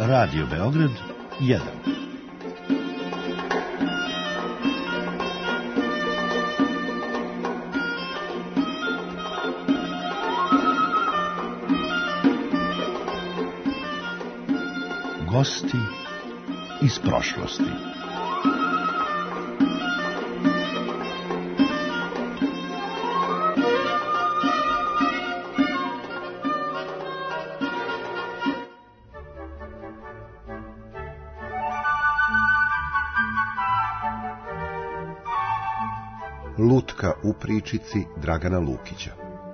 Radio Beograd 1. Gosti iz prošlosti. Lutka u pričici Dragana Lukića.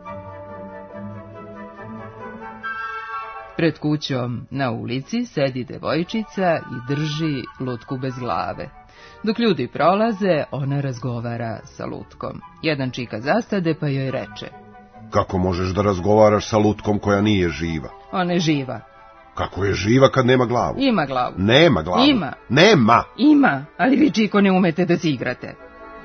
Pred kućom na ulici sedi devojčica i drži lutku bez glave. Dok ljudi prolaze, ona razgovara sa lutkom. Jedan čika zastade pa joj reče: Kako možeš da razgovaraš sa lutkom koja nije živa? Ona je živa. Kako je živa kad nema glavu? Ima glavu. Nema glavu. Ima. Nema. Ima, ali vi čiko ne umete da se igrate.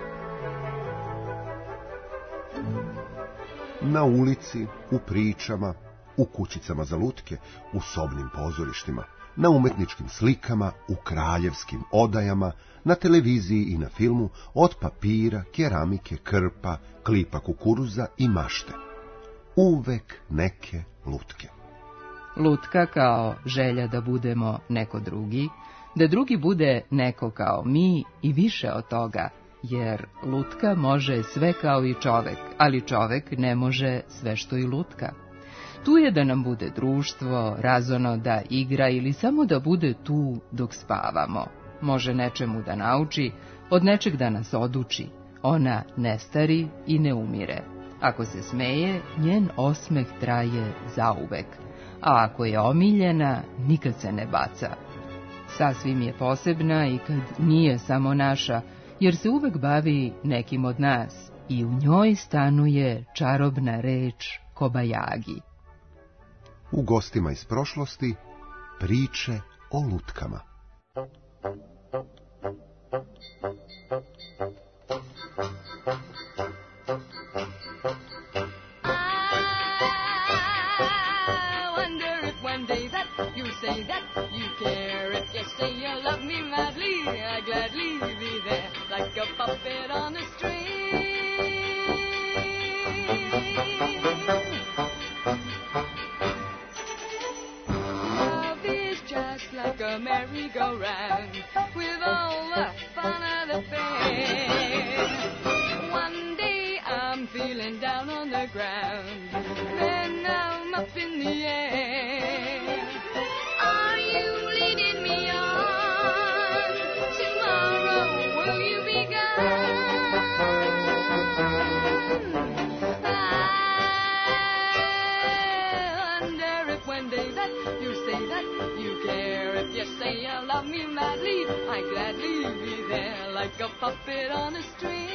Na ulici, u pričama, u kućicama za lutke, u sobnim pozorištima, na umetničkim slikama, u kraljevskim odajama, na televiziji i na filmu, od papira, keramike, krpa, klipa kukuruza i mašte. Uvek neke lutke. Lutka kao želja da budemo neko drugi, da drugi bude neko kao mi i više od toga, jer lutka može sve kao i čovek, ali čovek ne može sve što i lutka. Tu je da nam bude društvo, razono da igra ili samo da bude tu dok spavamo. Može nečemu da nauči, od nečeg da nas oduči. Ona ne stari i ne umire. Ako se smeje, njen osmeh traje zauvek, a ako je omiljena, nikad se ne baca. Sasvim je posebna i kad nije samo naša, jer se uvek bavi nekim od nas i u njoj stanuje čarobna reč Kobajagi. U gostima iz prošlosti priče o lutkama. Merry-go-round with all the fun of the fair. One day I'm feeling down on the ground, then I'm up in the air. Are you leading me on? Tomorrow will you be gone? I wonder if one day that you say that you care. If you say you love me madly, I gladly be there like a puppet on a string.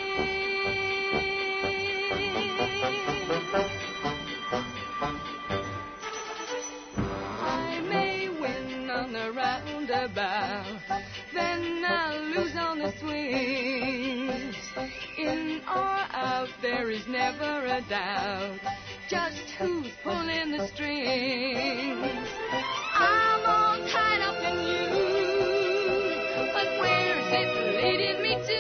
I may win on the roundabout, then I'll lose on the swings. In or out there is never a doubt, just who's pulling the strings. I'm all tied up in you, but where's it leading me to?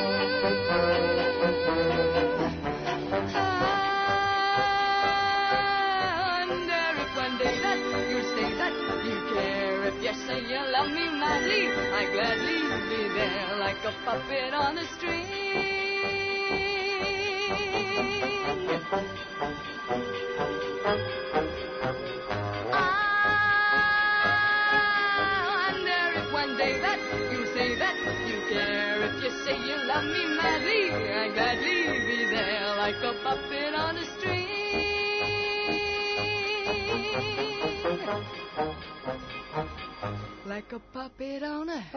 I wonder if one day that you say that you care. If you say you love me madly, I gladly be there like a puppet on a string. Love me madly, I gladly be there like a puppet on a string. Like a puppet on a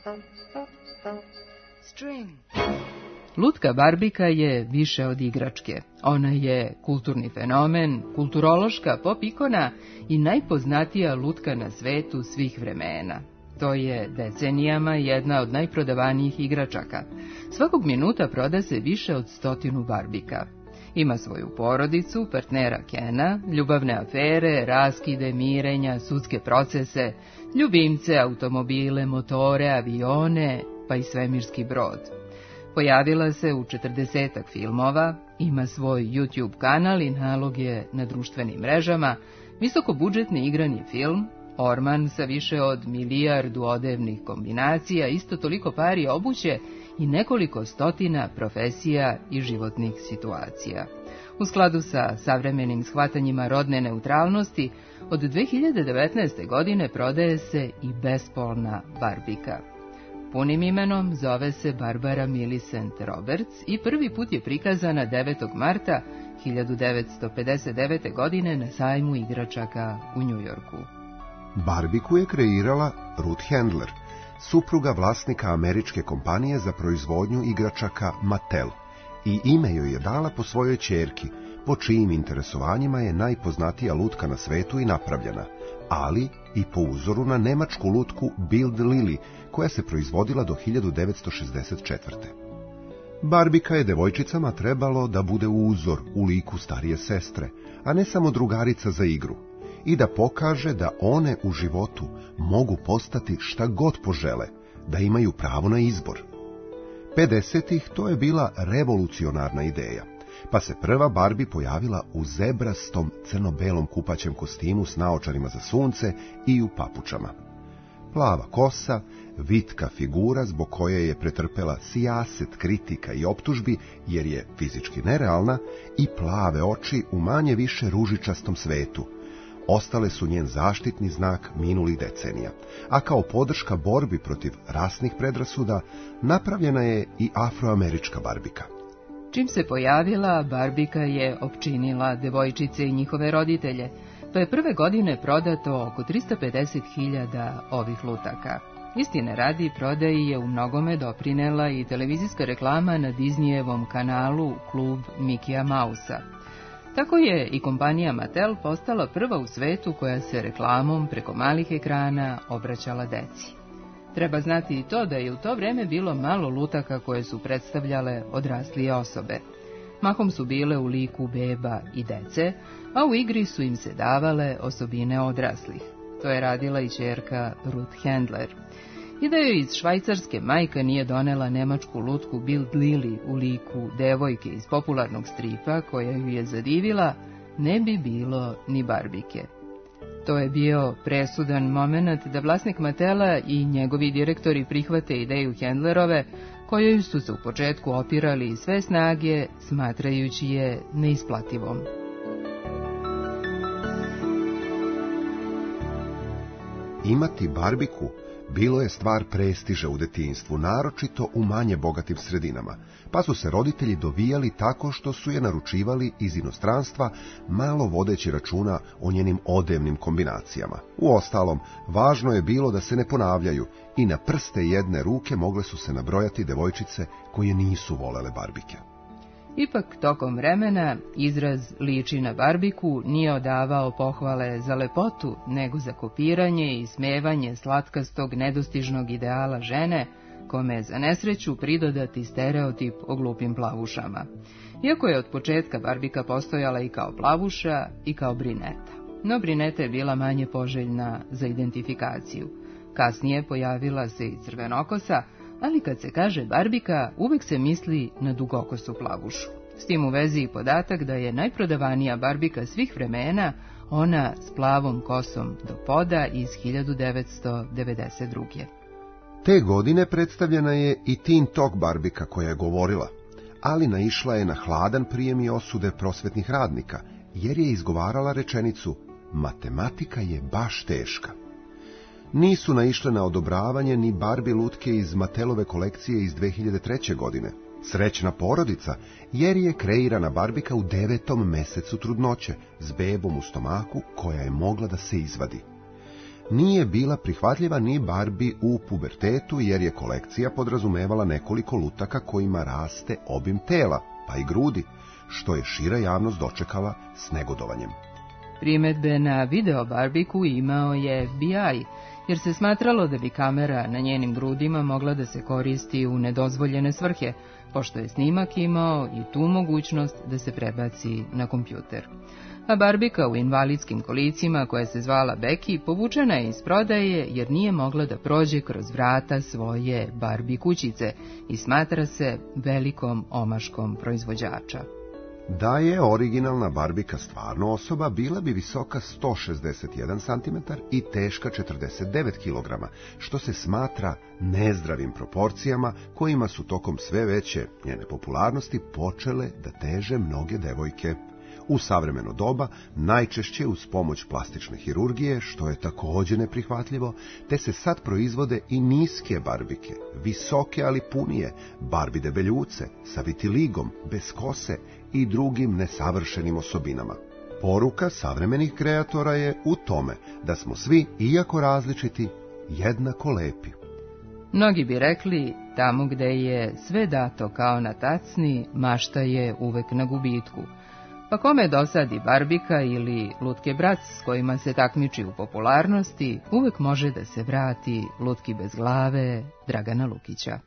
string. Lutka Barbika je više od igračke. Ona je kulturni fenomen, kulturološka pop ikona i najpoznatija lutka na svetu svih vremena. To je decenijama jedna od najprodavanijih igračaka. Svakog minuta proda se više od 100 Barbika. Ima svoju porodicu, partnera Kena, ljubavne afere, raskide, mirenja, sudske procese, ljubimce, automobile, motore, avione, pa i svemirski brod. Pojavila se u 40-ak filmova, ima svoj YouTube kanal i nalog je na društvenim mrežama, visokobudžetni igrani film, orman sa više od 1 milijardu odevnih kombinacija, isto toliko pari obuće i nekoliko stotina profesija i životnih situacija. U skladu sa savremenim shvatanjima rodne neutralnosti, od 2019. godine prodaje se i bespolna barbika. Punim imenom zove se Barbara Millicent Roberts i prvi put je prikazana 9. marta 1959. godine na sajmu igračaka u Njujorku. Barbiku je kreirala Ruth Handler, supruga vlasnika američke kompanije za proizvodnju igračaka Mattel, i ime joj je dala po svojoj ćerki, po čijim interesovanjima je najpoznatija lutka na svetu i napravljena, ali i po uzoru na nemačku lutku Bild Lili, koja se proizvodila do 1964. Barbika je devojčicama trebalo da bude uzor u liku starije sestre, a ne samo drugarica za igru, i da pokaže da one u životu mogu postati šta god požele, da imaju pravo na izbor. 50-ih to je bila revolucionarna ideja, pa se prva Barbie pojavila u zebrastom crno-belom kupaćem kostimu s naočarima za sunce i u papučama. Plava kosa, vitka figura zbog koje je pretrpela sijaset kritika i optužbi jer je fizički nerealna, i plave oči u manje više ružičastom svetu. Ostale su njen zaštitni znak minulih decenija, a kao podrška borbi protiv rasnih predrasuda napravljena je i afroamerička Barbika. Čim se pojavila, Barbika je opčinila devojčice i njihove roditelje, pa je prve godine prodato oko 350.000 ovih lutaka. Istine radi, prodaji je u mnogome doprinela i televizijska reklama na Disneyevom kanalu Klub Mikija Mausa. Tako je i kompanija Mattel postala prva u svetu koja se reklamom preko malih ekrana obraćala deci. Treba znati i to da je u to vreme bilo malo lutaka koje su predstavljale odraslije osobe. Mahom su bile u liku beba i dece, a u igri su im se davale osobine odraslih. To je radila i ćerka Ruth Handler. I da joj iz Švajcarske majka nije donela nemačku lutku Bild Lili u liku devojke iz popularnog stripa koja ju je zadivila, ne bi bilo ni Barbike. To je bio presudan moment da vlasnik Mattela i njegovi direktori prihvate ideju Handlerove, kojoj su se u početku opirali sve snage, smatrajući je neisplativom. Imati Barbiku bilo je stvar prestiža u detinjstvu, naročito u manje bogatim sredinama, pa su se roditelji dovijali tako što su je naručivali iz inostranstva, malo vodeći računa o njenim odevnim kombinacijama. Uostalom, važno je bilo da se ne ponavljaju i na prste jedne ruke mogle su se nabrojati devojčice koje nisu volele Barbike. Ipak, tokom vremena, izraz liči na Barbiku nije odavao pohvale za lepotu, nego za kopiranje i ismevanje slatkastog nedostižnog ideala žene, kome je za nesreću pridodati stereotip o glupim plavušama. Iako je od početka Barbika postojala i kao plavuša i kao brineta. No brineta je bila manje poželjna za identifikaciju. Kasnije pojavila se i crvenokosa, ali kad se kaže Barbika, uvek se misli na dugokosu plavušu. S tim u vezi i podatak da je najprodavanija Barbika svih vremena ona s plavom kosom do poda iz 1992. Te godine predstavljena je i Teen Talk Barbika koja je govorila, ali naišla je na hladan prijem i osude prosvetnih radnika, jer je izgovarala rečenicu "matematika je baš teška". Nisu naišle na odobravanje ni Barbie lutke iz Mattelove kolekcije iz 2003. godine. Srećna porodica, jer je kreirana Barbika u 9. mesecu trudnoće, s bebom u stomaku koja je mogla da se izvadi. Nije bila prihvatljiva ni Barbie u pubertetu, jer je kolekcija podrazumevala nekoliko lutaka kojima raste obim tela, pa i grudi, što je šira javnost dočekala s negodovanjem. Primedbe na video Barbiku imao je FBI, jer se smatralo da bi kamera na njenim grudima mogla da se koristi u nedozvoljene svrhe, pošto je snimak imao i tu mogućnost da se prebaci na kompjuter. A Barbika u invalidskim kolicima, koja se zvala Becky, povučena je iz prodaje jer nije mogla da prođe kroz vrata svoje Barbie kućice i smatra se velikom omaškom proizvođača. Da je originalna Barbika stvarno osoba, bila bi visoka 161 cm i teška 49 kg, što se smatra nezdravim proporcijama kojima su tokom sve veće njene popularnosti počele da teže mnoge devojke. U savremeno doba najčešće uz pomoć plastične hirurgije, što je također neprihvatljivo, te se sad proizvode i niske Barbike, visoke ali punije, Barbie debeljuce, sa vitiligom, bez kose i drugim nesavršenim osobinama. Poruka savremenih kreatora je u tome da smo svi, iako različiti, jednako lepi. Mnogi bi rekli, tamo gde je sve dato kao na tacni, mašta je uvek na gubitku. Pa kome dosadi Barbika ili Lutke Brac s kojima se takmiči u popularnosti, uvek može da se vrati Lutki bez glave Dragana Lukića.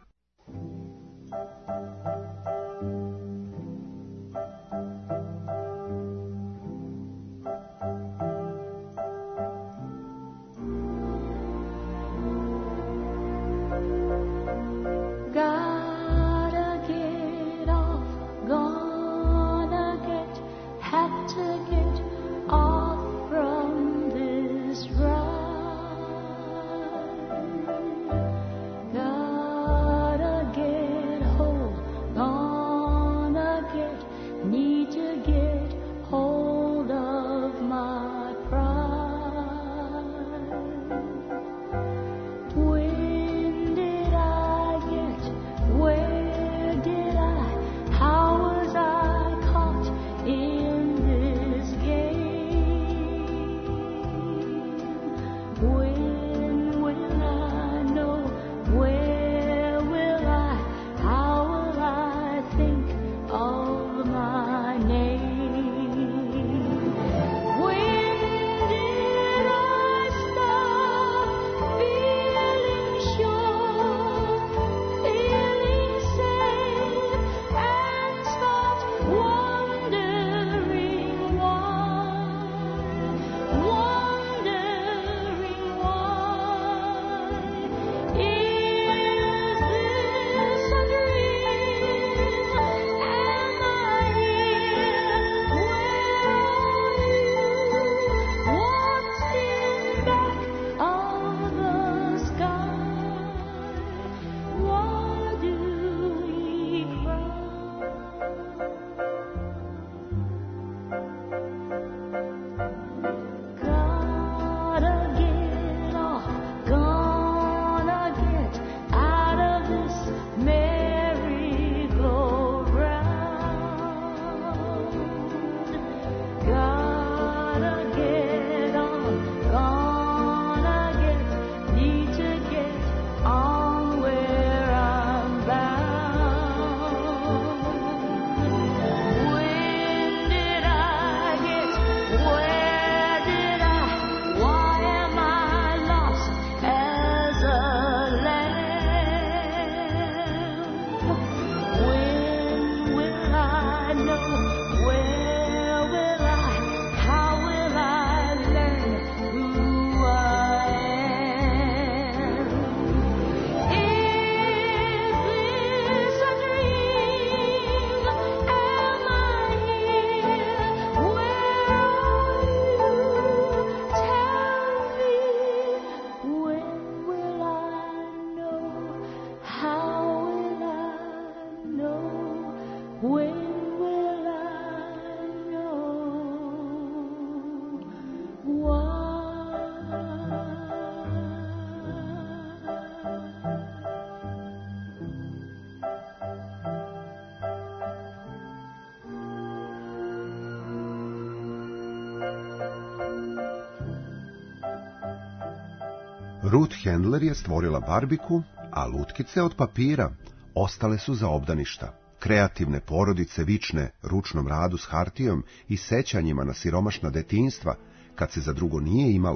Ruth Handler je stvorila Barbiku, a lutkice od papira ostale su za obdaništa. Kreativne porodice vične ručnom radu s hartijom i sećanjima na siromašna detinjstva, kad se za drugo nije imalo,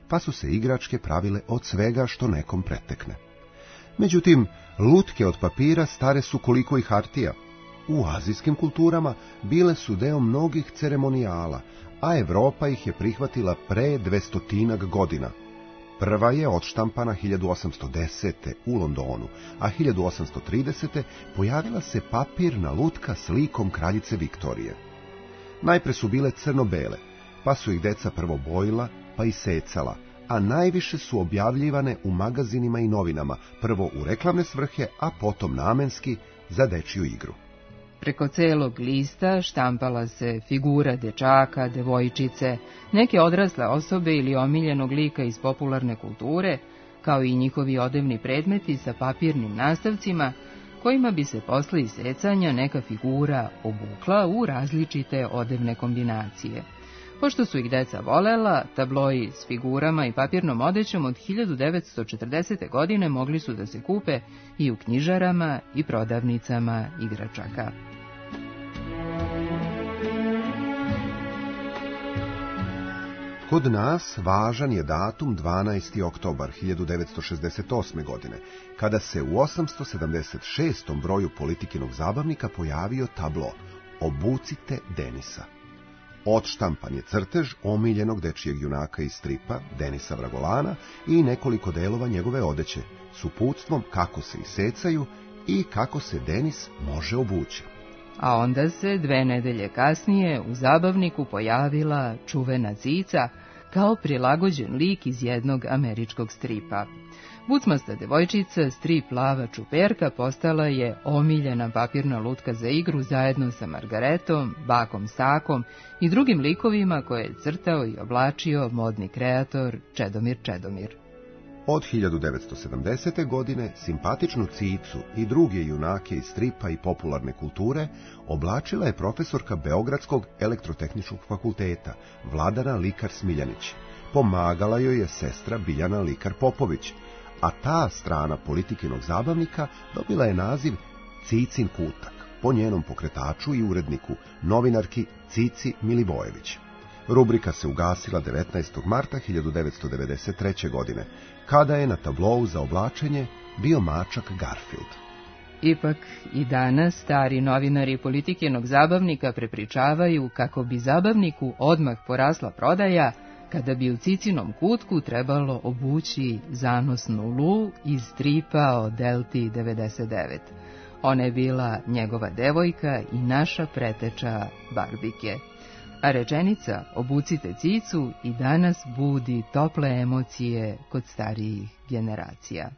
pa su se igračke pravile od svega što nekom pretekne. Međutim, lutke od papira stare su koliko i hartija. U azijskim kulturama bile su deo mnogih ceremonijala, a Evropa ih je prihvatila pre 200 godina. Prva je odštampana 1810. u Londonu, a 1830. pojavila se papirna lutka s likom kraljice Viktorije. Najpre su bile crno-bele, pa su ih deca prvo bojila, pa i secala, a najviše su objavljivane u magazinima i novinama, prvo u reklamne svrhe, a potom namenski za dečiju igru. Preko celog lista štampala se figura dečaka, devojčice, neke odrasle osobe ili omiljenog lika iz popularne kulture, kao i njihovi odevni predmeti sa papirnim nastavcima, kojima bi se posle isecanja neka figura obukla u različite odevne kombinacije. Pošto su ih deca volela, tabloji s figurama i papirnom odećom od 1940. godine mogli su da se kupe i u knjižarama i prodavnicama igračaka. Kod nas važan je datum 12. oktobar 1968. godine, kada se u 876. broju Politikinog zabavnika pojavio tablo Obucite Denisa. Odštampan je crtež omiljenog dečijeg junaka iz stripa, Denisa Vragolana, i nekoliko delova njegove odeće, s uputstvom kako se isecaju i kako se Denis može obući. A onda se 2 nedelje kasnije u zabavniku pojavila čuvena Cica, kao prilagođen lik iz jednog američkog stripa. Bucmasta devojčica, strip Plava čuperka, postala je omiljena papirna lutka za igru zajedno sa Margaretom, bakom Stakom i drugim likovima koje je crtao i oblačio modni kreator Čedomir Čedomir. Od 1970. godine simpatičnu Cicu i druge junake iz stripa i popularne kulture oblačila je profesorka Beogradskog elektrotehničkog fakulteta, Vladana Likar Smiljanić. Pomagala joj je sestra Biljana Likar Popović, a ta strana Politikinog zabavnika dobila je naziv Cicin kutak, po njenom pokretaču i uredniku, novinarki Cici Milivojević. Rubrika se ugasila 19. marta 1993. godine, kada je na tablou za oblačenje bio mačak Garfield. Ipak i danas stari novinari Politikinog zabavnika prepričavaju kako bi zabavniku odmah porasla prodaja kada bi u Cicinom kutku trebalo obući zanosnu Lu iz stripa o Delti 99. Ona je bila njegova devojka i naša preteča Barbike. A rečenica obucite Cicu i danas budi tople emocije kod starijih generacija.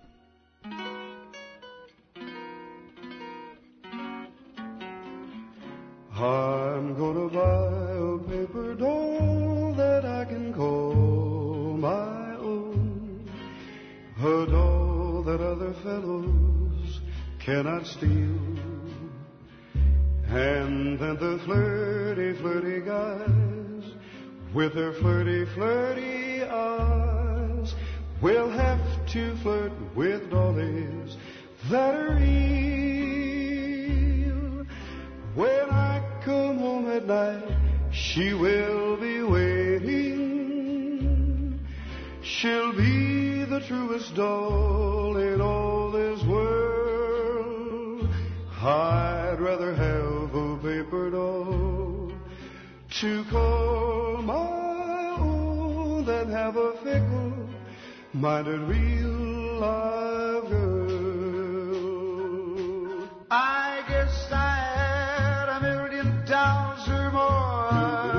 I'm gonna buy a paper doll that I can call my own, a doll that other fellows cannot steal. And then the flirty, flirty guys with their flirty, flirty eyes will have to flirt with dollies that are real. When I come home at night, she will be waiting. She'll be the truest doll in all this world. I'd rather have a paper doll to call my own than have a fickle-minded real live girl. I guess I had $1 million or more.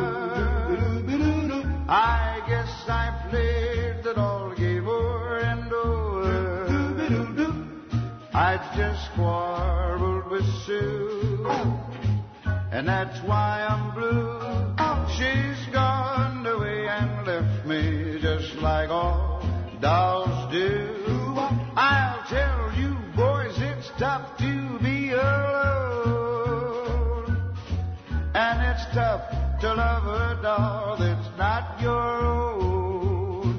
I guess I played the doll game over and over. I just quarreled with Sue, and that's why I'm blue. She's gone away and left me just like all dolls do. I'll tell you boys, it's tough to be alone, and it's tough to love a doll that's not your own.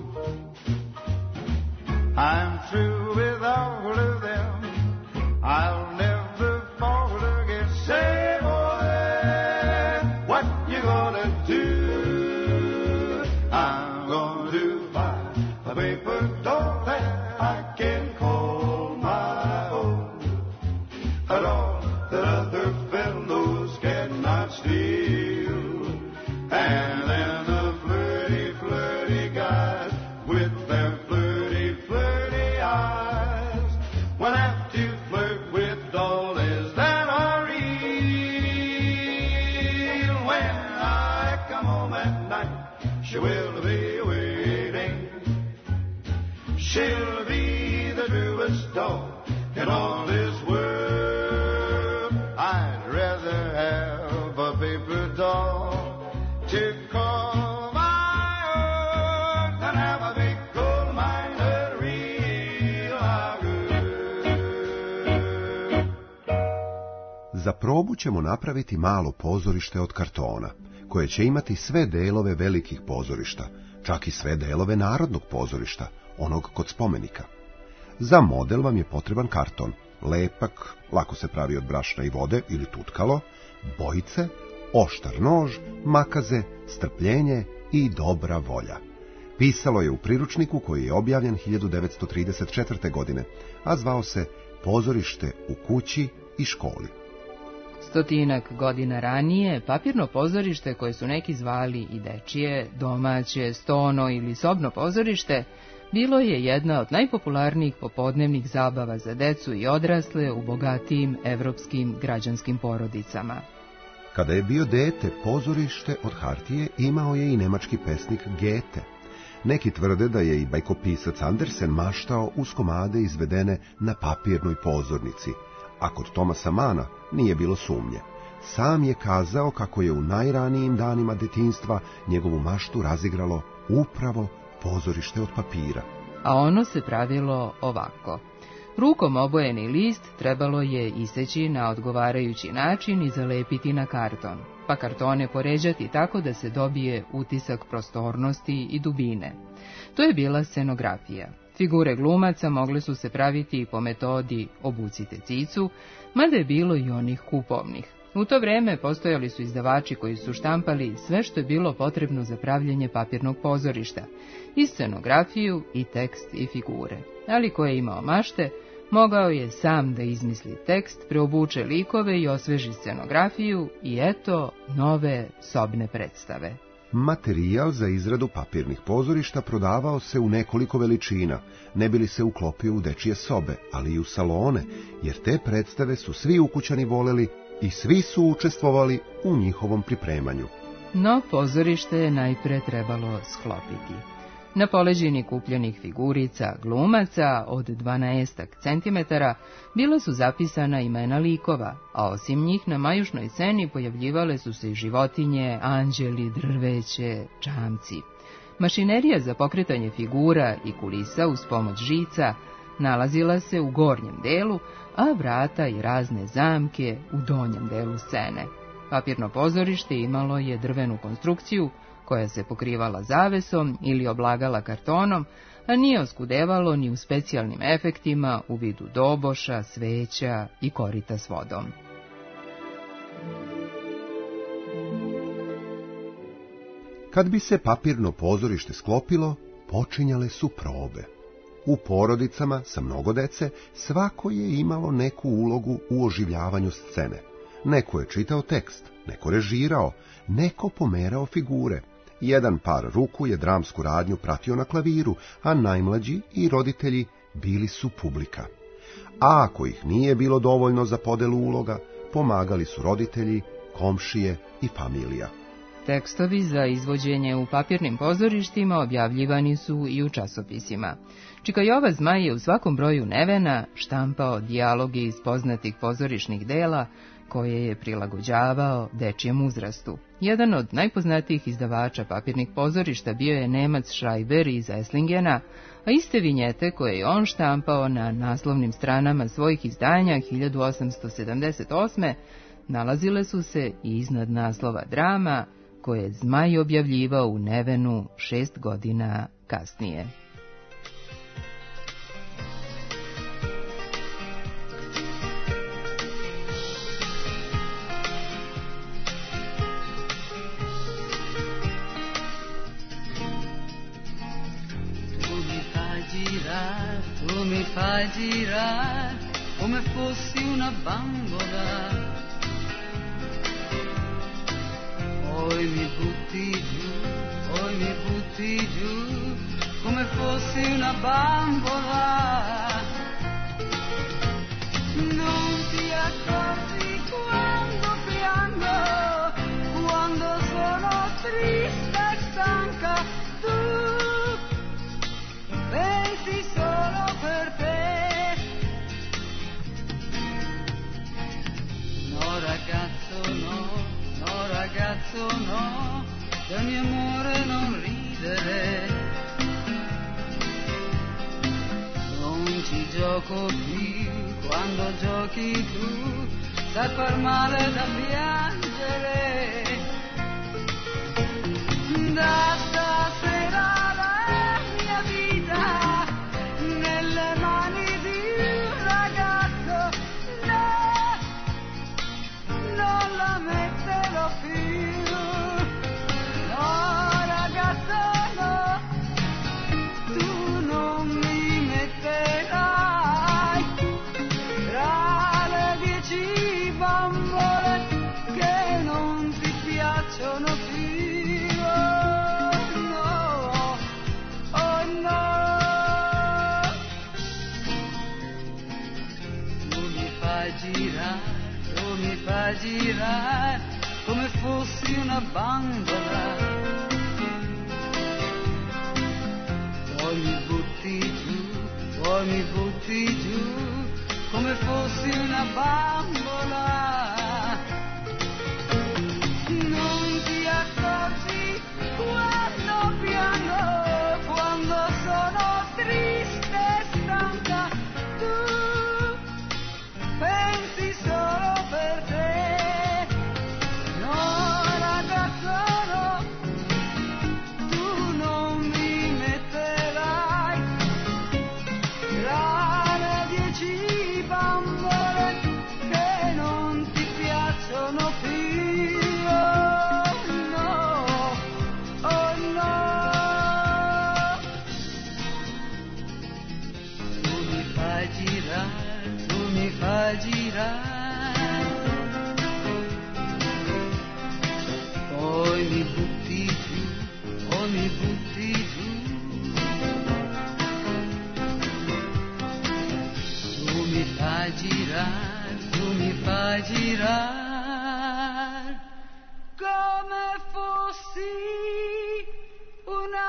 I'm through with all of them. I'll never fall again. Say, boy, what you gonna do? I'm gonna do fine. night she will be waiting. She'll be the truest doll in all this world. I'd rather have a paper doll to call my own than have a big coal miner real good. Za probu ćemo napraviti malo pozorište od kartona, koje će imati sve delove velikih pozorišta, čak i sve delove Narodnog pozorišta, onog kod spomenika. Za model vam je potreban karton, lepak, lako se pravi od brašna i vode ili tutkalo, bojice, oštar nož, makaze, strpljenje i dobra volja. Pisalo je u priručniku koji je objavljen 1934. godine, a zvao se Pozorište u kući i školi. 100 godina ranije, papirno pozorište, koje su neki zvali i dečije, domaće, stono ili sobno pozorište, bilo je jedna od najpopularnijih popodnevnih zabava za decu i odrasle u bogatijim evropskim građanskim porodicama. Kada je bio dete, pozorište od hartije imao je i nemački pesnik Goethe. Neki tvrde da je i bajkopisac Andersen maštao uz komade izvedene na papirnoj pozornici, a kod Thomasa Manna nije bilo sumnje. Sam je kazao kako je u najranijim danima detinjstva njegovu maštu razigralo upravo pozorište od papira. A ono se pravilo ovako. Rukom obojeni list trebalo je iseći na odgovarajući način i zalepiti na karton, pa kartone poređati tako da se dobije utisak prostornosti i dubine. To je bila scenografija. Figure glumaca mogle su se praviti po metodi obucite cicu, mada je bilo i onih kupovnih. U to vreme postojali su izdavači koji su štampali sve što je bilo potrebno za pravljenje papirnog pozorišta, i scenografiju, i tekst, i figure. Ali ko je imao mašte, mogao je sam da izmisli tekst, preobuče likove i osveži scenografiju, i eto nove sobne predstave. Materijal za izradu papirnih pozorišta prodavao se u nekoliko veličina, ne bi li se uklopio u dečije sobe, ali i u salone, jer te predstave su svi ukućani voleli i svi su učestvovali u njihovom pripremanju. No pozorište je najpre trebalo sklopiti. Na poleđini kupljenih figurica glumaca od 12 cm bila su zapisana imena likova, a osim njih na majušnoj sceni pojavljivale su se i životinje, anđeli, drveće, čamci. Mašinerija za pokretanje figura i kulisa uz pomoć žica nalazila se u gornjem delu, a vrata i razne zamke u donjem delu scene. Papirno pozorište imalo je drvenu konstrukciju koja se pokrivala zavesom ili oblagala kartonom, a nije oskudevalo ni u specijalnim efektima u vidu doboša, sveća i korita s vodom. Kad bi se papirno pozorište sklopilo, počinjale su probe. U porodicama sa mnogo dece svako je imalo neku ulogu u oživljavanju scene. Neko je čitao tekst, neko režirao, neko pomerao figure. Jedan par ruku je dramsku radnju pratio na klaviru, a najmlađi i roditelji bili su publika. A ako ih nije bilo dovoljno za podelu uloga, pomagali su roditelji, komšije i familija. Tekstovi za izvođenje u papirnim pozorištima objavljivani su i u časopisima. Čika Jova Zmaj je u svakom broju Nevena štampao dijaloge iz poznatih pozorišnih dela, koje je prilagođavao dečijem uzrastu. Jedan od najpoznatijih izdavača papirnih pozorišta bio je Nemac Schreiber iz Esslingena, a iste vinjete koje je on štampao na naslovnim stranama svojih izdanja 1878. nalazile su se i iznad naslova drama koje je Zmaj objavljivao u Nevenu 6 godina kasnije. Tu mi fai girar come fossi una bambola, poi mi butti giù come fossi una bambola. Non ti accorgi quando piango, quando sono triste. gioco più, quando giochi tu, sai far male da piangere. Da stasera la mia vita nelle mani di un ragazzo, no, non la metterò più, no ragazzo no, tu non mi metterai tra le 10 bambole che non ti piacciono più. Fa girare come fossi una bambola, poi mi butti giù come fossi una bambola. Non ti accorgi quando piango, quando sono triste e stanca, tu pensi solo per te. Poi mi butti giù, tu mi fai girare come fossi una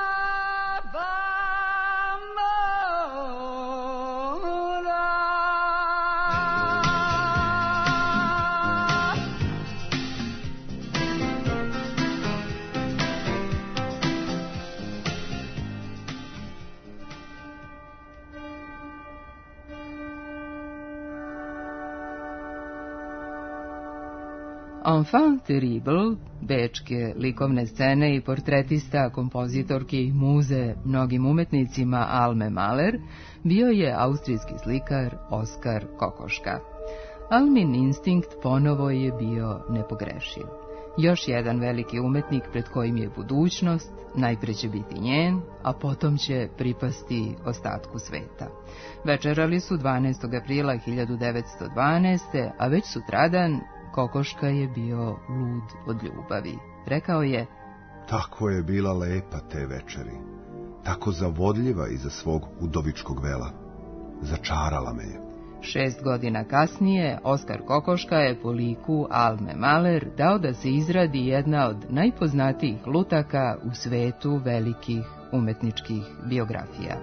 Enfant terrible, bečke likovne scene i portretista, kompozitorke i muze mnogim umetnicima Alme Mahler, bio je austrijski slikar Oskar Kokoška. Almin instinkt ponovo je bio nepogrešiv. Još jedan veliki umetnik pred kojim je budućnost, najpre će biti njen, a potom će pripasti ostatku sveta. Večerali su 12. aprila 1912. a već sutradan Kokoška je bio lud od ljubavi. Rekao je: tako je bila lepa te večeri, tako zavodljiva iza svog udovičkog vela. Začarala me je. 6 godina kasnije, Oskar Kokoška je po liku Alme Mahler dao da se izradi jedna od najpoznatijih lutaka u svetu velikih umetničkih biografija.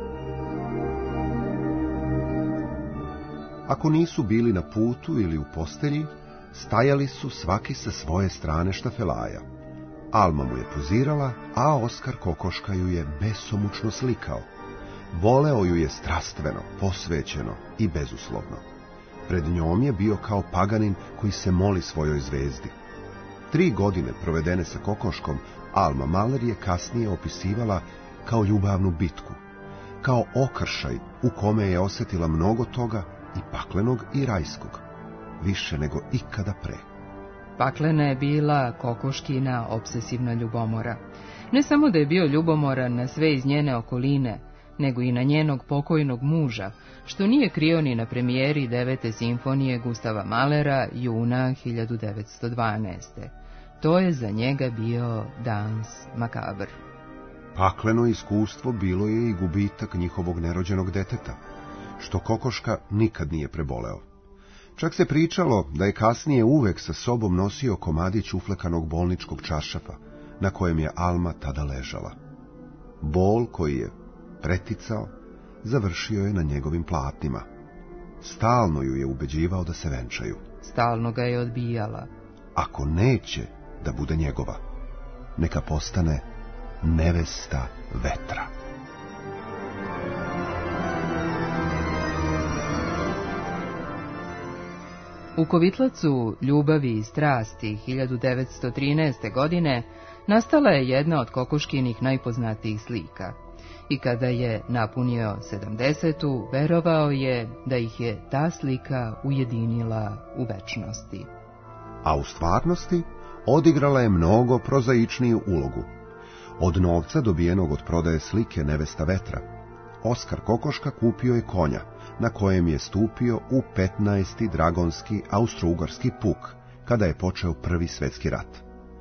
Ako nisu bili na putu ili u postelji, stajali su svaki sa svoje strane štafelaja. Alma mu je pozirala, a Oskar Kokoška ju je besomučno slikao. Voleo ju je strastveno, posvećeno i bezuslovno. Pred njom je bio kao paganin koji se moli svojoj zvezdi. 3 godine provedene sa Kokoškom, Alma Mahler je kasnije opisivala kao ljubavnu bitku, kao okršaj u kome je osjetila mnogo toga, i paklenog i rajskog, više nego ikada pre. Paklena je bila Kokoškina obsesivna ljubomora. Ne samo da je bio ljubomoran na sve iz njene okoline, nego i na njenog pokojnog muža, što nije krio ni na premijeri 9. simfonije Gustava Mahlera juna 1912. To je za njega bio dans makabr. Pakleno iskustvo bilo je i gubitak njihovog nerođenog deteta, što Kokoška nikad nije preboleo. Čak se pričalo da je kasnije uvek sa sobom nosio komadić uflekanog bolničkog čaršafa, na kojem je Alma tada ležala. Bol koji je preticao, završio je na njegovim platnima. Stalno ju je ubeđivao da se venčaju. Stalno ga je odbijala. Ako neće da bude njegova, neka postane nevesta vetra. U Kovitlacu ljubavi i strasti 1913. godine nastala je jedna od kokoškinih najpoznatijih slika. I kada je napunio 70. verovao je da ih je ta slika ujedinila u večnosti. A u stvarnosti odigrala je mnogo prozaičniju ulogu. Od novca dobijenog od prodaje slike Nevesta vetra, Oskar Kokoška kupio je konja, na kojem je stupio u 15. dragonski austro-ugarski puk, kada je počeo Prvi svjetski rat.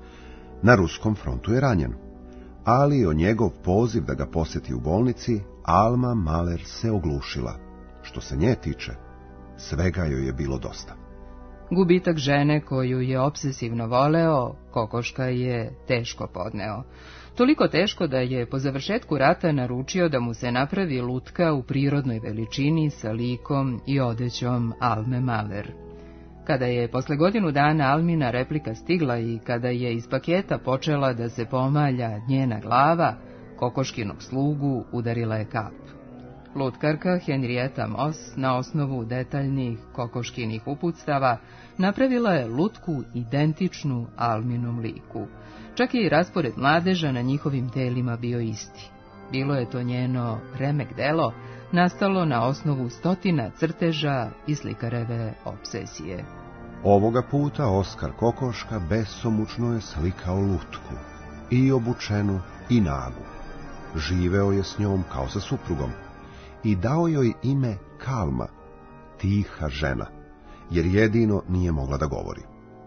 Na ruskom frontu je ranjen, ali o njegov poziv da ga posjeti u bolnici, Alma Mahler se oglušila. Što se nje tiče, svega joj je bilo dosta. Gubitak žene koju je obsesivno voleo, Kokoška je teško podneo. Toliko teško da je po završetku rata naručio da mu se napravi lutka u prirodnoj veličini sa likom i odećom Alme Mahler. Kada je posle godinu dana Almina replika stigla i kada je iz paketa počela da se pomalja njena glava, Kokoškinog slugu udarila je kap. Lutkarka Henrietta Moss na osnovu detaljnih Kokoškinih uputstava napravila je lutku identičnu Alminom liku. Čak je i raspored mladeža na njihovim telima bio isti. Bilo je to njeno remek delo, nastalo na osnovu stotina crteža i slikareve obsesije. Ovoga puta Oskar Kokoška besomučno je slikao lutku, i obučenu i nagu. Živeo je s njom kao sa suprugom i dao joj ime Kalma, tiha žena, jer jedino nije mogla da govori.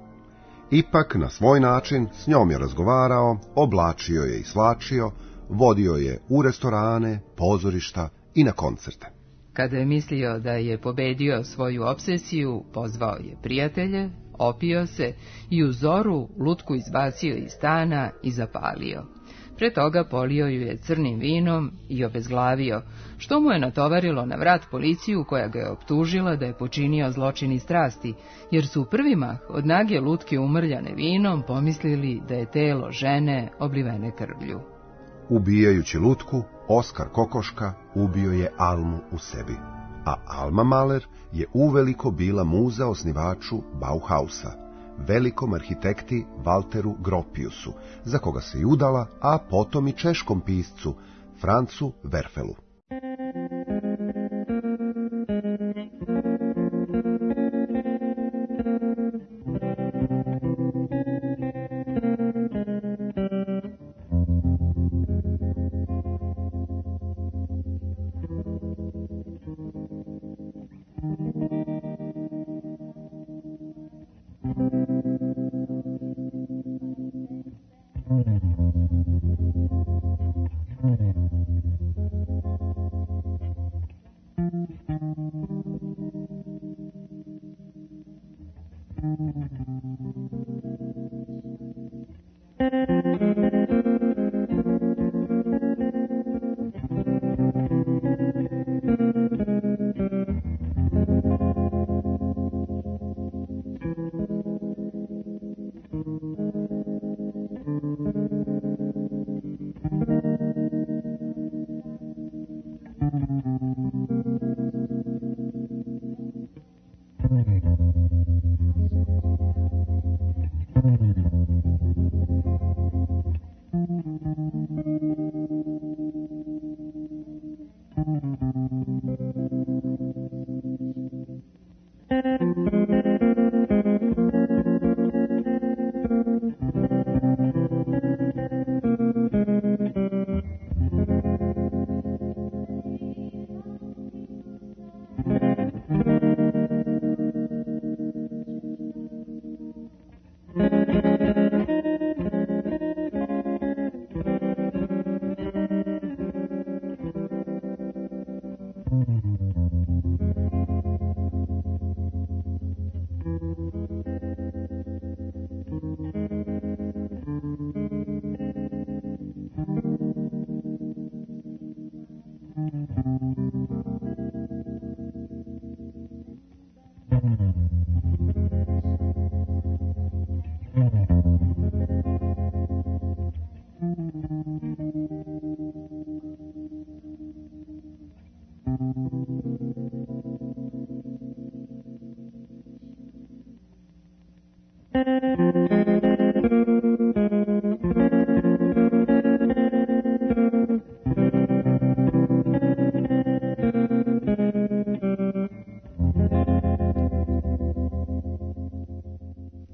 Ipak, na svoj način, s njom je razgovarao, oblačio je i svlačio, vodio je u restorane, pozorišta i na koncerte. Kada je mislio da je pobedio svoju obsesiju, pozvao je prijatelje, opio se i u zoru lutku izbacio iz stana i zapalio. Pre toga polio ju je crnim vinom i obezglavio, što mu je natovarilo na vrat policiju koja ga je optužila da je počinio zločin iz strasti, jer su u prvi mah od nage lutke umrljane vinom pomislili da je telo žene oblivene krvlju. Ubijajući lutku, Oskar Kokoška ubio je Almu u sebi, a Alma Mahler je uveliko bila muza osnivaču Bauhausa, velikom arhitekti Walteru Gropiusu, za koga se i udala, a potom i češkom piscu Francu Werfelu.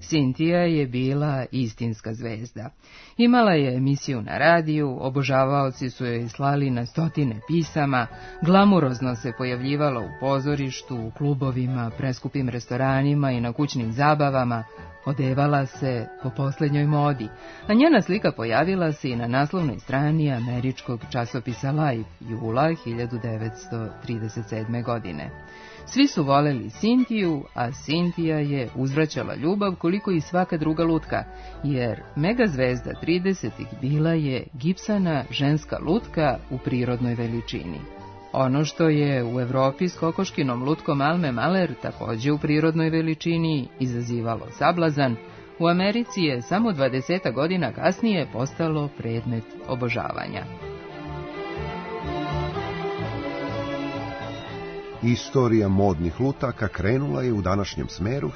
Cynthia je bila istinska zvezda. Imala je emisiju na radiju, obožavaoci su joj slali na stotine pisama, glamurozno se pojavljivala u pozorištu, u klubovima, preskupim restoranima i na kućnim zabavama, odevala se po poslednjoj modi, a njena slika pojavila se i na naslovnoj strani američkog časopisa Life jula 1937. godine. Svi su voleli Cynthiju, a Cynthia je uzvraćala ljubav koliko i svaka druga lutka, jer megazvezda 30-ih bila je gipsana ženska lutka u prirodnoj veličini. Ono što je u Evropi s kokoškinom lutkom Alme Mahler takođe u prirodnoj veličini izazivalo sablazan, u Americi je samo 20 godina kasnije postalo predmet obožavanja. Istorija modnih lutaka krenula je u današnjem smeru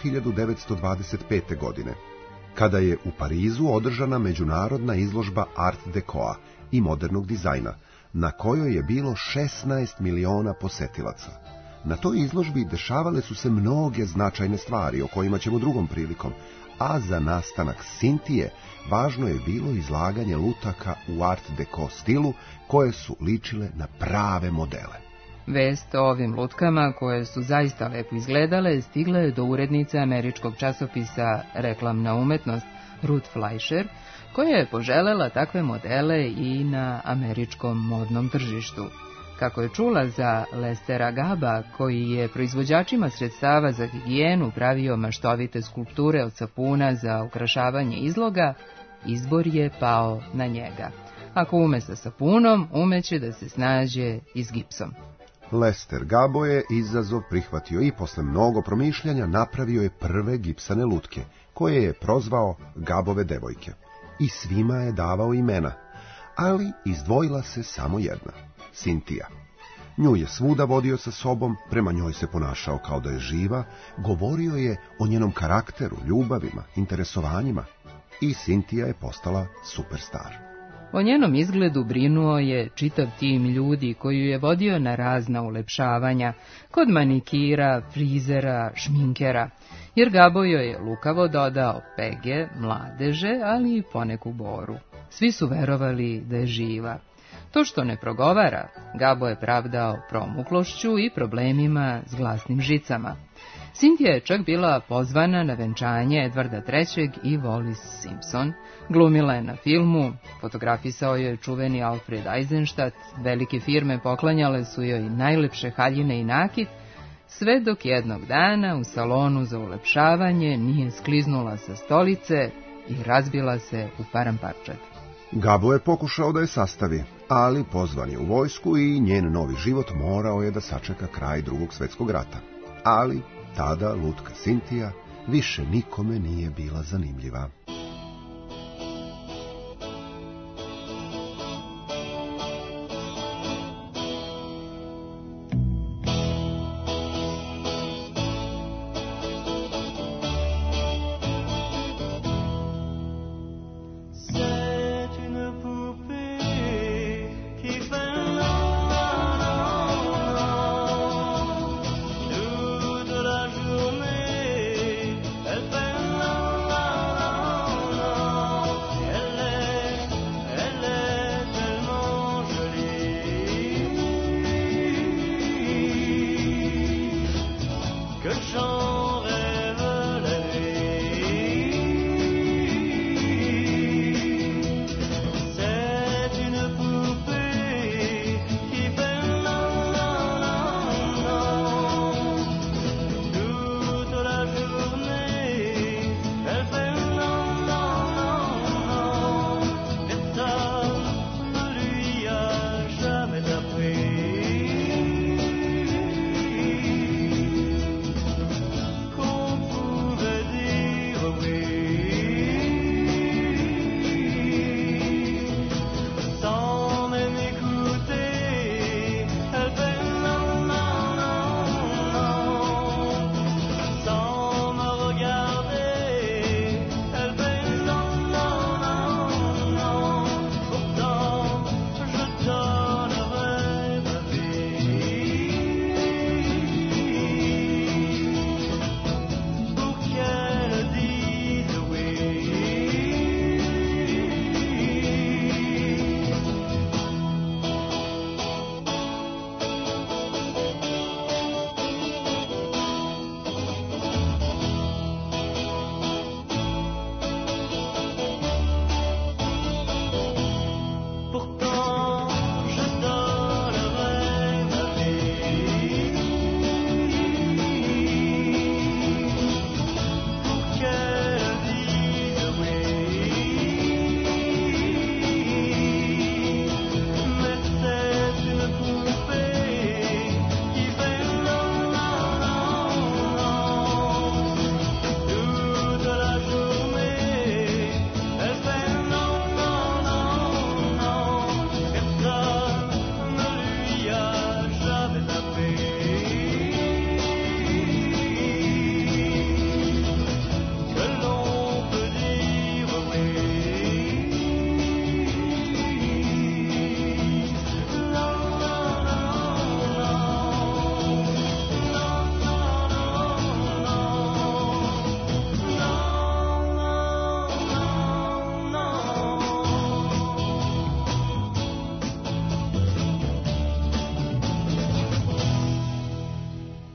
1925. godine, kada je u Parizu održana međunarodna izložba Art Decoa i modernog dizajna, na kojoj je bilo 16 miliona posetilaca. Na toj izložbi dešavale su se mnoge značajne stvari, o kojima ćemo drugom prilikom, a za nastanak Cynthije važno je bilo izlaganje lutaka u Art Deco stilu, koje su ličile na prave modele. Vest o ovim lutkama, koje su zaista lepo izgledale, stigla je do urednice američkog časopisa Reklamna umetnost Ruth Fleischer, koja je poželela takve modele i na američkom modnom tržištu. Kako je čula za Lestera Gaba, koji je proizvođačima sredstava za higijenu pravio maštovite skulpture od sapuna za ukrašavanje izloga, izbor je pao na njega. Ako ume sa sapunom, umeće da se snađe i s gipsom. Lester Gabo je izazov prihvatio i posle mnogo promišljanja napravio je prve gipsane lutke, koje je prozvao Gabove devojke. I svima je davao imena, ali izdvojila se samo jedna, Cynthia. Nju je svuda vodio sa sobom, prema njoj se ponašao kao da je živa, govorio je o njenom karakteru, ljubavima, interesovanjima i Cynthia je postala superstar. O njenom izgledu brinuo je čitav tim ljudi koju je vodio na razna ulepšavanja, kod manikira, frizera, šminkera, jer Gabo joj je lukavo dodao pege, mladeže, ali i poneku boru. Svi su verovali da je živa. To što ne progovara, Gabo je pravdao promuklošću i problemima s glasnim žicama. Cynthia je čak bila pozvana na venčanje Edvarda III. I Wallis Simpson, glumila je na filmu, fotografisao joj čuveni Alfred Eisenstadt, velike firme poklanjale su joj najlepše haljine i nakit, sve dok jednog dana u salonu za ulepšavanje nije skliznula sa stolice i razbila se u paramparčad. Gabo je pokušao da je sastavi, ali pozvan je u vojsku i njen novi život morao je da sačeka kraj Drugog svjetskog rata. Ali tada lutka Cynthia više nikome nije bila zanimljiva.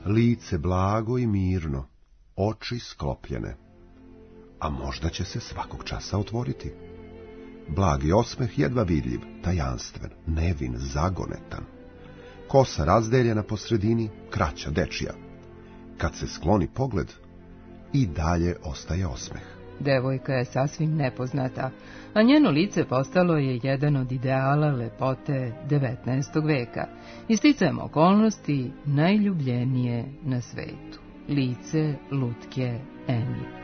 lice blago i mirno, oči sklopljene. A možda će se svakog časa otvoriti. Blagi osmeh jedva vidljiv, tajanstven, nevin, zagonetan. Kosa razdeljena po sredini, kraća, dečija. Kad se skloni pogled, i dalje ostaje osmeh. Devojka je sasvim nepoznata, a njeno lice postalo je jedan od ideala lepote 19. veka i sticajem okolnosti najljubljenije na svetu. Lice lutke Annie.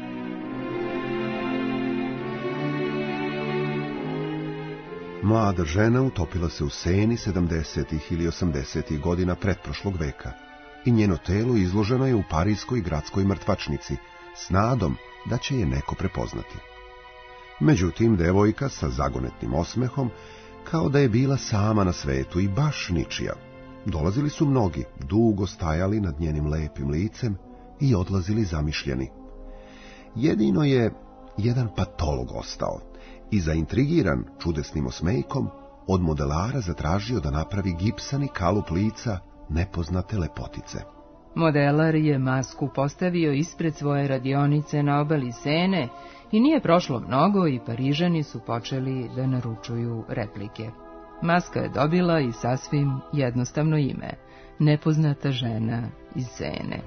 Mlada žena utopila se u Seni 70. ili 80. godina pretprošlog veka i njeno telo izloženo je u parijskoj gradskoj mrtvačnici s nadom da će je neko prepoznati. Međutim, devojka sa zagonetnim osmehom kao da je bila sama na svetu i baš ničija. Dolazili su mnogi, dugo stajali nad njenim lepim licem i odlazili zamišljeni. Jedino je jedan patolog ostao i zaintrigiran čudesnim osmejkom od modelara zatražio da napravi gipsani kalup lica nepoznate lepotice. Modelar je masku postavio ispred svoje radionice na obali Sene i nije prošlo mnogo i Parižani su počeli da naručuju replike. Maska je dobila i sasvim jednostavno ime, nepoznata žena iz Sene.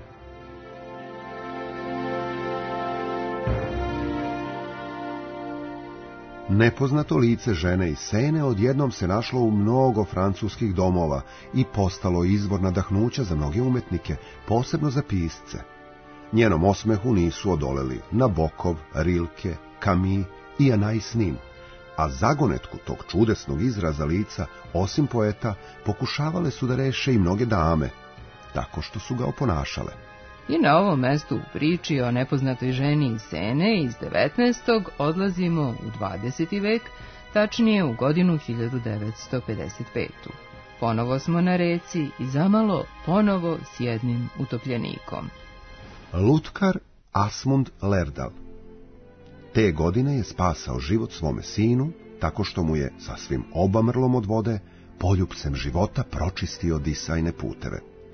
Nepoznato lice žene iz Sene odjednom se našlo u mnogo francuskih domova i postalo izvor nadahnuća za mnoge umetnike, posebno za pisce. Njenom osmehu nisu odoleli Nabokov, Rilke, Camus i Anais Nin, a zagonetku tog čudesnog izraza lica, osim poeta, pokušavale su da reše i mnoge dame, tako što su ga oponašale. I na ovom mestu u priči o nepoznatoj ženi iz Sene iz 19. odlazimo u 20. vek, tačnije u godinu 1955. Ponovo smo na reci i zamalo ponovo s jednim utopljenikom. Lutkar Asmund Lerdal. Te godine je spasao život svome sinu, tako što mu je, sasvim obamrlom od vode, poljupcem života pročistio disajne puteve.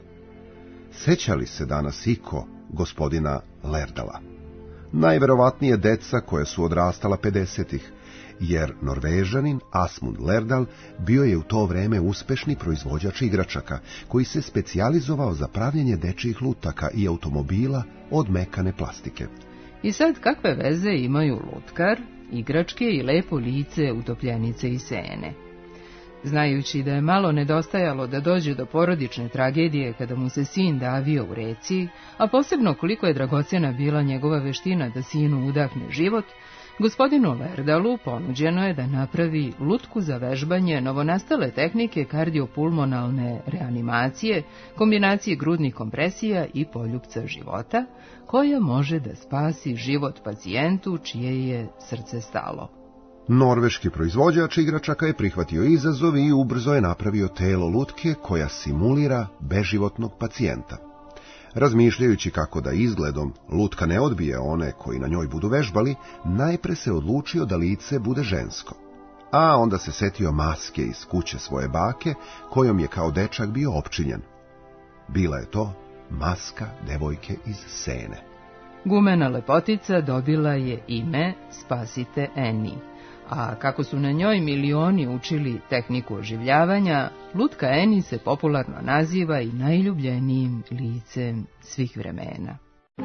Seća li se danas iko gospodina Lerdala? Najverovatnije deca koja su odrastala 50-ih, jer Norvežanin Asmund Lerdal bio je u to vreme uspešni proizvođač igračaka, koji se specijalizovao za pravljenje dečijih lutaka i automobila od mekane plastike. I sad kakve veze imaju lutkar, igračke i lepo lice utopljenice iz Sene? Znajući da je malo nedostajalo da dođe do porodične tragedije kada mu se sin davio u reci, a posebno koliko je dragocjena bila njegova veština da sinu udahne život, gospodinu Lerdalu ponuđeno je da napravi lutku za vežbanje novonastale tehnike kardiopulmonalne reanimacije, kombinacije grudnih kompresija i poljupca života, koja može da spasi život pacijentu čije je srce stalo. Norveški proizvođač igračaka je prihvatio izazov i ubrzo je napravio telo lutke koja simulira beživotnog pacijenta. Razmišljajući kako da izgledom lutka ne odbije one koji na njoj budu vežbali, najpre se odlučio da lice bude žensko. A onda se setio maske iz kuće svoje bake, kojom je kao dečak bio opčinjen. Bila je to maska devojke iz Sene. Gumena lepotica dobila je ime Spasite Annie. A kako su na njoj milioni učili tehniku oživljavanja, lutka Annie se popularno naziva i najljubljenijim licem svih vremena.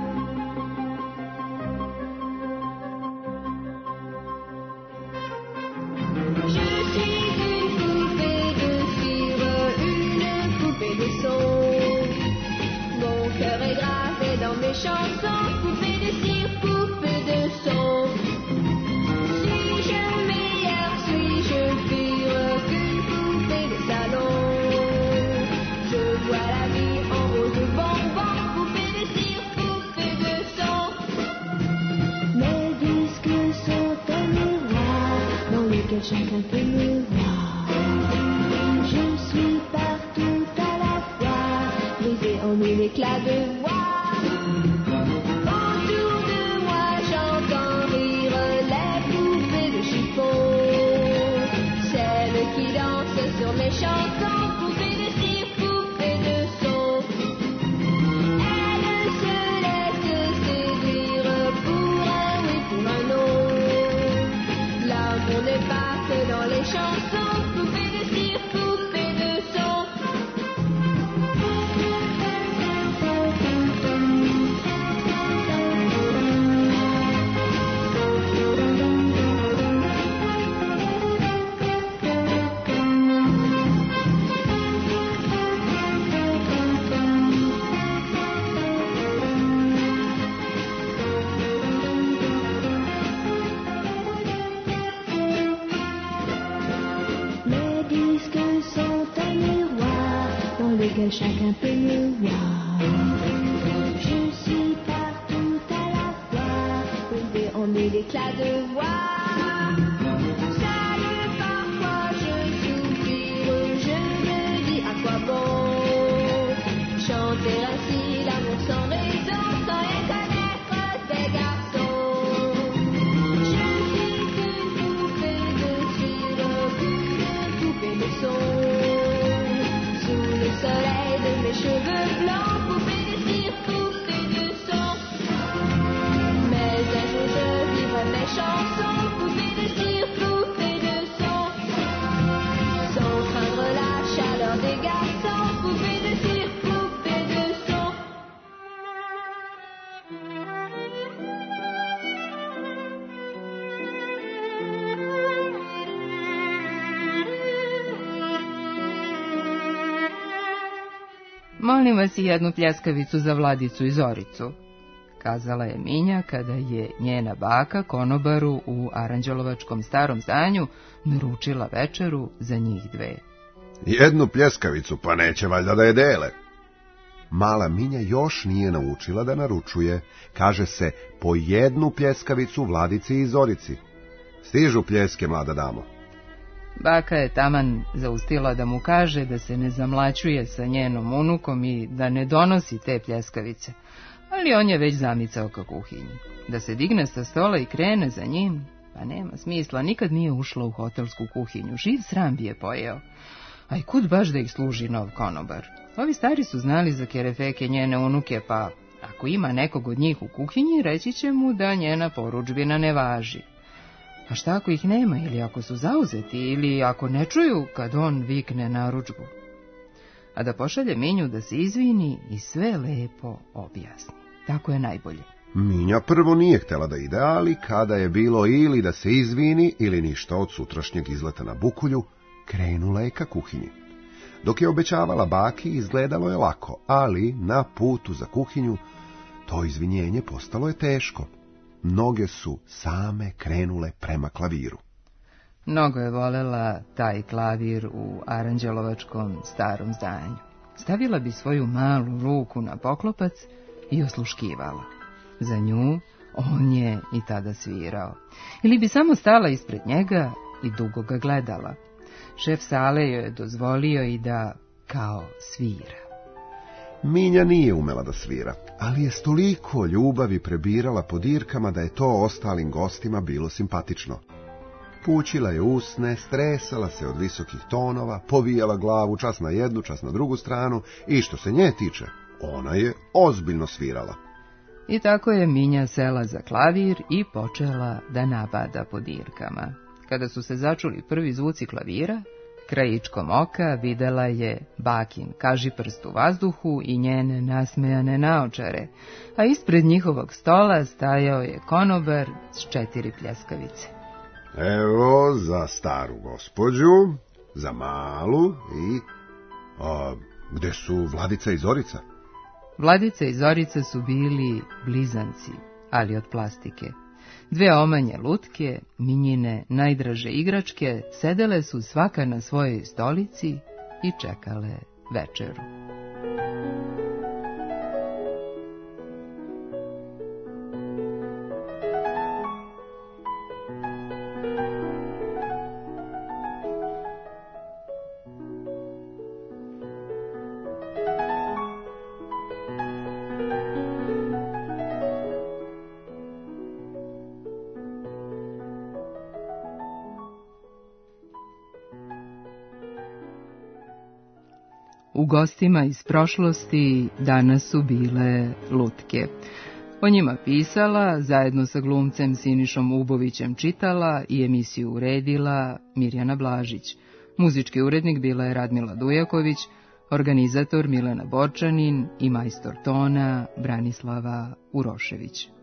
Chacun peut me voir. Je suis partout à la fois, brisée en mille éclats de voix. Autour de moi, j'entends rire les poupées de chiffon, celles qui dansent sur mes chansons, poupées de cire, poupées de son. sont un miroir dans lequel chacun peut me voir. Je suis partout à la fois, rêver en mille éclats de voix. Seule parfois je soupire, je me dis à quoi bon chanter ainsi l'amour sans raison, sans rien connaître des garçons. Je suis une poupée de cire, une poupée de son. Sous le soleil de mes cheveux blancs, poupée de cire, poupée de son. Mais un jour je vivrai mes chansons, poupée de cire, poupée de son. Sans craindre la chaleur des garçons, poupée de cire, poupée de son. Molim vas i jednu pljeskavicu za Vladicu i Zoricu, kazala je Minja kada je njena baka konobaru u Aranđelovačkom Starom Zdanju naručila večeru za njih dve. Jednu pljeskavicu, pa neće valjda da je dele. Mala Minja još nije naučila da naručuje. Kaže se po jednu pljeskavicu Vladici i Zorici. Stižu pljeske, mlada damo. Baka je taman zaustila da mu kaže da se ne zamlaćuje sa njenom unukom i da ne donosi te pljeskavice, ali on je već zamicao ka kuhinji. Da se digne sa stola i krene za njim, pa nema smisla, nikad nije ušla u hotelsku kuhinju, živ sram bi je pojeo. A i kud baš da ih služi nov konobar? Ovi stari su znali za kerefeke njene unuke, pa ako ima nekog od njih u kuhinji, reći će mu da njena porudžbina ne važi. A šta ako ih nema, ili ako su zauzeti, ili ako ne čuju kad on vikne narudžbu? A da pošalje Minju da se izvini i sve lepo objasni. Tako je najbolje. Minja prvo nije htjela da ide, ali kada je bilo ili da se izvini ili ništa od sutrašnjeg izleta na Bukulju, krenula je ka kuhinji. Dok je obećavala baki, izgledalo je lako, ali na putu za kuhinju to izvinjenje postalo je teško. Noge su same krenule prema klaviru. Mnogo je volela taj klavir u Aranđelovačkom Starom Zdanju. Stavila bi svoju malu ruku na poklopac i osluškivala. Za nju on je i tada svirao. Ili bi samo stala ispred njega i dugo ga gledala. Šef sale joj je dozvolio i da kao svira. Minja nije umela da svira, ali je s toliko ljubavi prebirala po dirkama da je to ostalim gostima bilo simpatično. Pućila je usne, stresala se od visokih tonova, povijala glavu čas na jednu, čas na drugu stranu i što se nje tiče, ona je ozbiljno svirala. I tako je Minja sela za klavir i počela da nabada po dirkama. Kada su se začuli prvi zvuci klavira, krajičkom oka videla je bakin kažiprst u vazduhu i njene nasmejane naočare, a ispred njihovog stola stajao je konobar s 4 pljeskavice. Evo za staru gospođu, za malu i... gde su Vladica i Zorica? Vladica i Zorica su bili blizanci, ali od plastike. Dve omanje lutke, Minjine najdraže igračke, sedele su svaka na svojoj stolici i čekale večeru. U gostima iz prošlosti danas su bile lutke. O njima pisala, zajedno sa glumcem Sinišom Ubovićem čitala i emisiju uredila Mirjana Blažić. Muzički urednik bila je Radmila Dujaković, organizator Milena Borčanin i majstor tona Branislava Urošević.